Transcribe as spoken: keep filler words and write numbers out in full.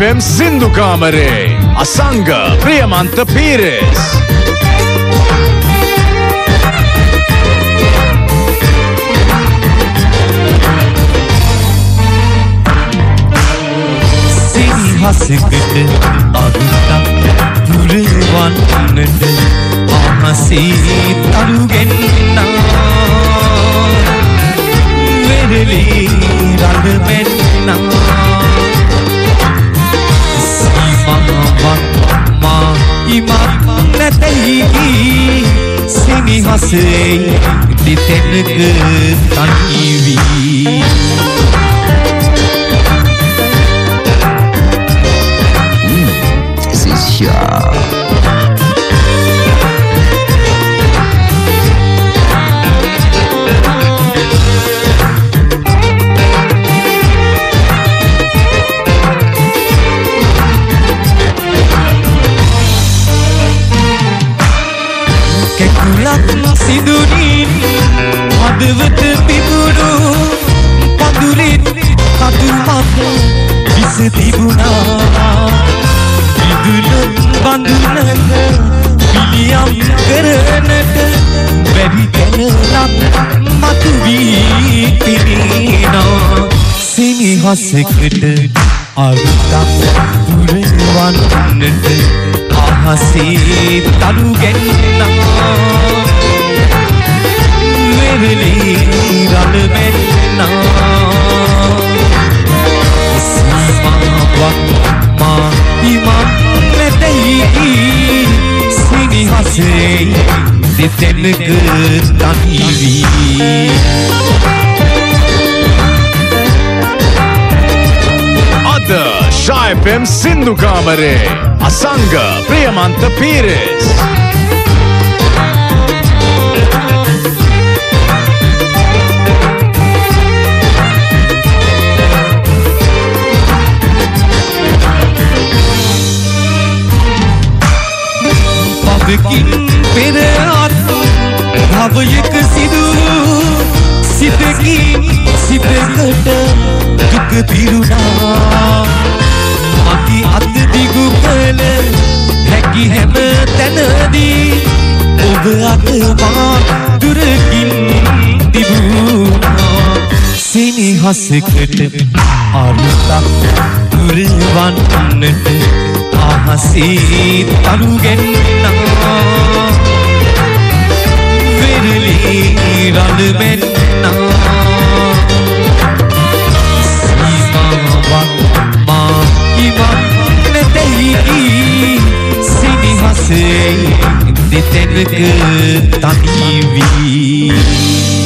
එම් සින්දු කාමරේ අසංග ප්‍රියමන්ත පීරස් සිංහසකට අදුටක් පුරවන්නට අහසේ තරුගෙන්නා වෙරළි රඟමෙන්නා ඉමක් නැතයි සිනිහසේ දෙතෙනක තනිවී Es ist ja සිදුනින් හදවත පිපුණු පඳුරින් කතුමක් විස තිබුණා විදුලත් බඳුනක පිළියම් කරනට බැරි කැලක් මතුවී පිරිනා සිනිහසකට අරුතක් පුරවන්නට අහසේ තරුගෙන්නා වෙරළි රළමෙන්නා සීමාවක් මා ඉමක් නැතයි සිනිහසේ දෙතෙනක තනිවී අද ශා එෆ් එම් සින්දු කාමරේ අසංග ප්‍රියමන්ත පීරස් පවකින් පෙර අත් භවයක සිදු සිතකින් සිතකට දුක පිරුණා මගේ අත් දිගු කළ හැකි හැම තැනදී ඔබ අත මා දුරකින් තිබුණා සිනිහසකට අරුතක් පුරවන්නට අහසේ තරුගෙන්නා වෙරළි රළමෙන්නා සීමාවක් මා ඉමක් නැතයි සිනිහසේ දෙතෙනක තනිවී